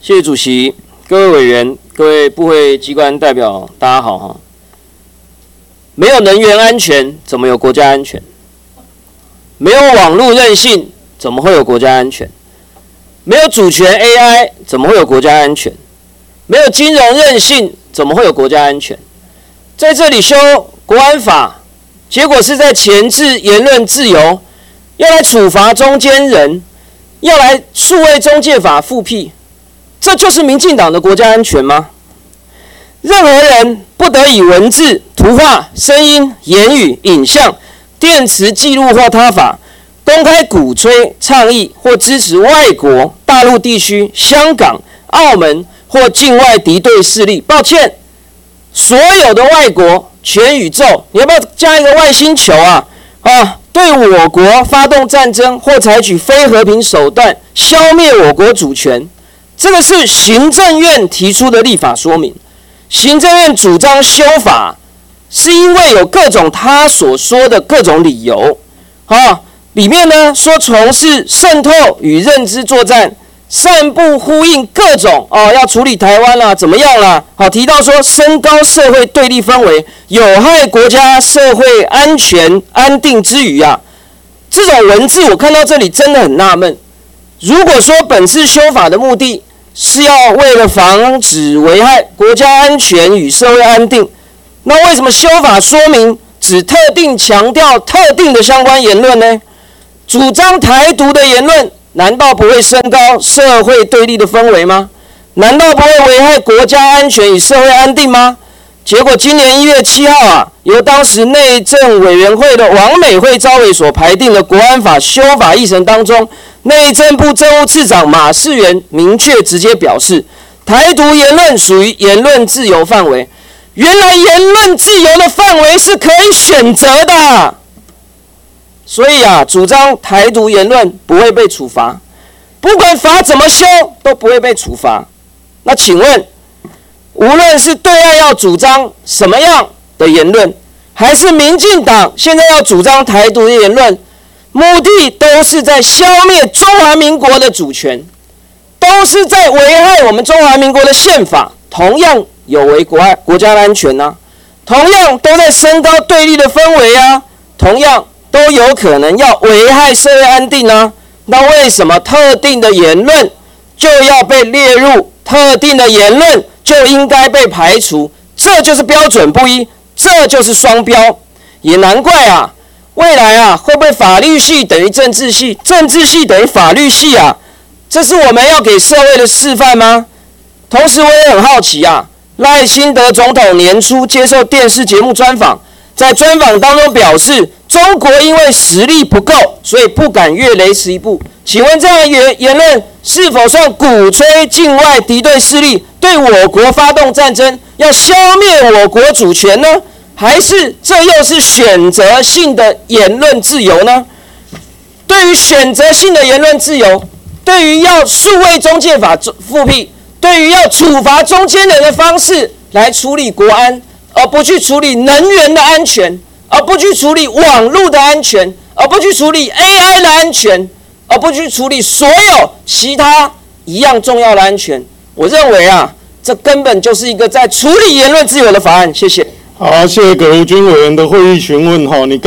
谢谢主席，各位委员、各位部会机关代表，大家好哈。没有能源安全，怎么有国家安全？没有网络韧性，怎么会有国家安全？没有主权 AI， 怎么会有国家安全？没有金融韧性，怎么会有国家安全？在这里修国安法，结果是在钳制言论自由，要来处罚中间人，要来数位中介法复辟，这就是民进党的国家安全吗？任何人不得以文字、图画、声音、言语、影像、电磁记录或他法公开鼓吹、倡议或支持外国、大陆地区、香港、澳门或境外敌对势力。抱歉，所有的外国、全宇宙，你要不要加一个外星球啊？对我国发动战争或采取非和平手段消灭我国主权，这个是行政院提出的立法说明。行政院主张修法，是因为有各种他所说的各种理由。里面呢说从事渗透与认知作战，散布呼应各种要处理台湾啦，怎么样啦？提到说升高社会对立氛围，有害国家社会安全安定之余啊，这种文字我看到这里真的很纳闷。如果说本次修法的目的是要为了防止危害国家安全与社会安定，那为什么修法说明只特定强调特定的相关言论呢？主张台独的言论难道不会升高社会对立的氛围吗？难道不会危害国家安全与社会安定吗？结果今年1月7号啊，由当时内政委员会的王美惠召委所排定的国安法修法议程当中，内政部政务次长马世元明确直接表示，台独言论属于言论自由范围。原来言论自由的范围是可以选择的，所以啊，主张台独言论不会被处罚，不管法怎么修都不会被处罚。那请问，无论是对岸要主张什么样的言论，还是民进党现在要主张台独的言论，目的都是在消灭中华民国的主权，都是在危害我们中华民国的宪法，同样有违国家的安全啊，同样都在升高对立的氛围啊，同样都有可能要危害社会安定啊。那为什么特定的言论就要被列入，特定的言论就应该被排除？这就是标准不一，这就是双标。也难怪啊，未来啊会不会法律系等于政治系，政治系等于法律系啊？这是我们要给社会的示范吗？同时我也很好奇啊，赖清德总统年初接受电视节目专访，在专访当中表示，中国因为实力不够，所以不敢越雷池一步。请问这样的言论是否算鼓吹境外敌对势力对我国发动战争，要消灭我国主权呢？还是这又是选择性的言论自由呢？对于选择性的言论自由，对于要数位中介法复辟，对于要处罚中间人的方式来处理国安，而不去处理能源的安全，而不去处理网络的安全，而不去处理 AI 的安全，而不去处理所有其他一样重要的安全，我认为啊，这根本就是一个在处理言论自由的法案。谢谢。 好，谢谢葛如君委员的会议询问。你